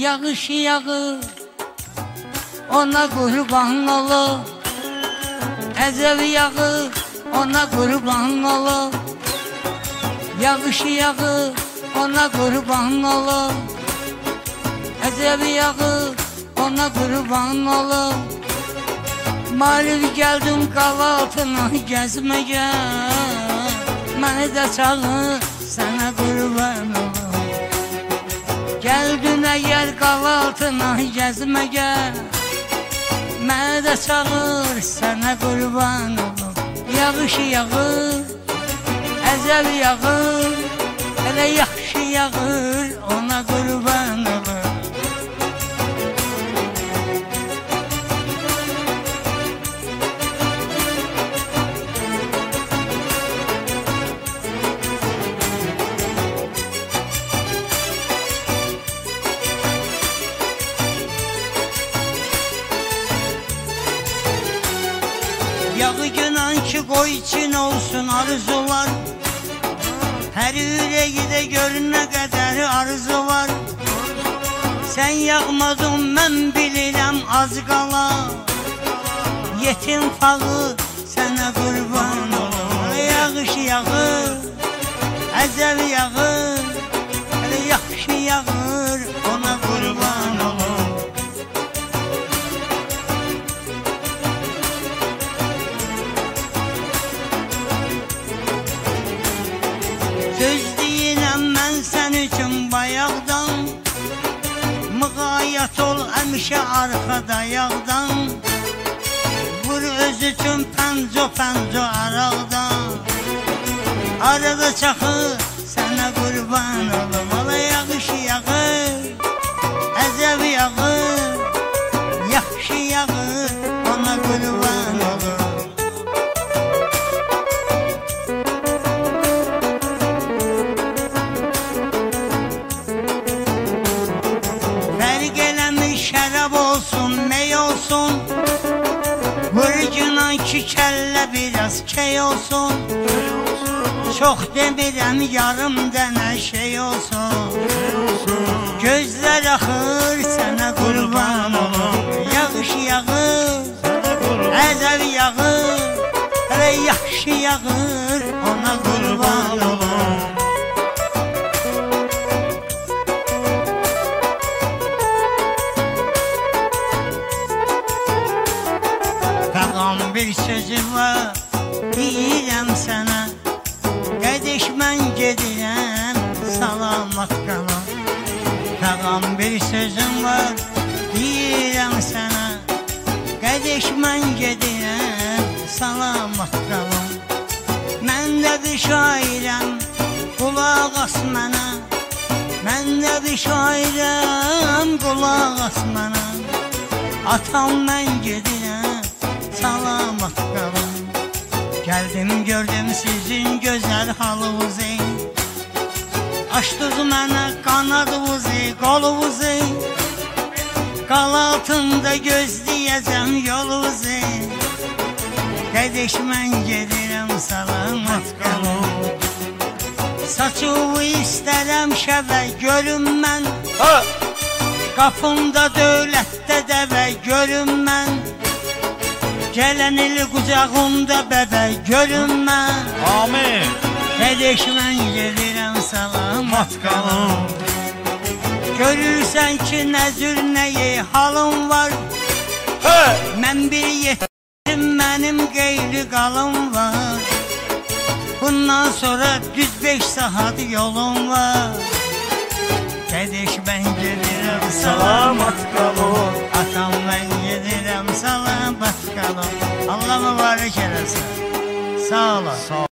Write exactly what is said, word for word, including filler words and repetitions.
Yağış yağır, ona qurban olur. Əcəb yağır, ona qurban olur. Yağış yağır, ona qurban olur. Əcəb yağır, ona qurban olur. Malim gəldim qavaltına gəzməyə, məni də çağır, sənə qurban olur. Gəldin əgər qavaltına gəzməyə, məni də çağır, sənə qurban olur. Yağış yağır, əcəb yağır, elə yaxşı yağır, ona qurban olur. Yağı günan ki qoy için olsun arzular. Hər ürəyi də görün nə qədər arzu var. Sən yağmadın mən bilirəm az qala. Yetim fağı sənə qurban olur. Yağış yağır, əcəb yağır, elə yaxşı yağır, ona qurban olur. Söz deyirəm mən sən üçün bayaqdan. Müğayət ol həmişə arxada yağdan. Vur öz üçün pənco pənco araqdan. Arada çaxır sənə qurban olum. Ola yağış yağır, əcəb yağır, yaxşı yağır, ona qurban olum. Şərab olsun, ney olsun, vurcunan ki kəllə biraz key olsun. Çox demirəm yarım dənə şey olsun. Gözlər axır sənə qurban olum. Yağış yağır, əcəb yağır, elə yaxşı yağır, ona qurban olum. Bir sözüm var, deyirəm sənə, qədiş mən gedirəm, salamat qalam. Fəqam bir sözüm var, deyirəm sənə, qədiş mən gedirəm, salamat qalam. Mən də bir şairəm, qulaq as mənə, mən də bir şairəm, qulaq as mənə. Atam mən gedirəm, salamat qalın. Gəldim gördüm sizin gözəl halınızı. Açdınız mənə qanadınızı, qolunuzu. Qal altında gözləyəcəm yolunuzu. Qədiş mən gedirəm, salamat qalın. Saçımı istərəm şəvə görüm mən. Qapımda dövlətdə dəvə görüm mən. Gələn il qucağımda bəbək görünmə. Amin. Qədiş mən gedirəm, salamat qalım. Görürsən ki nə cür nəyi halım var. Mən bir yetim, mənim qeyri qalım var. Bundan sonra düz beş saat yolum var. Qədiş mən gedirəm, salamat qalım. Atam mən gedirəm, salamat qalım. Allah mübarək eləsin. Sağ olun.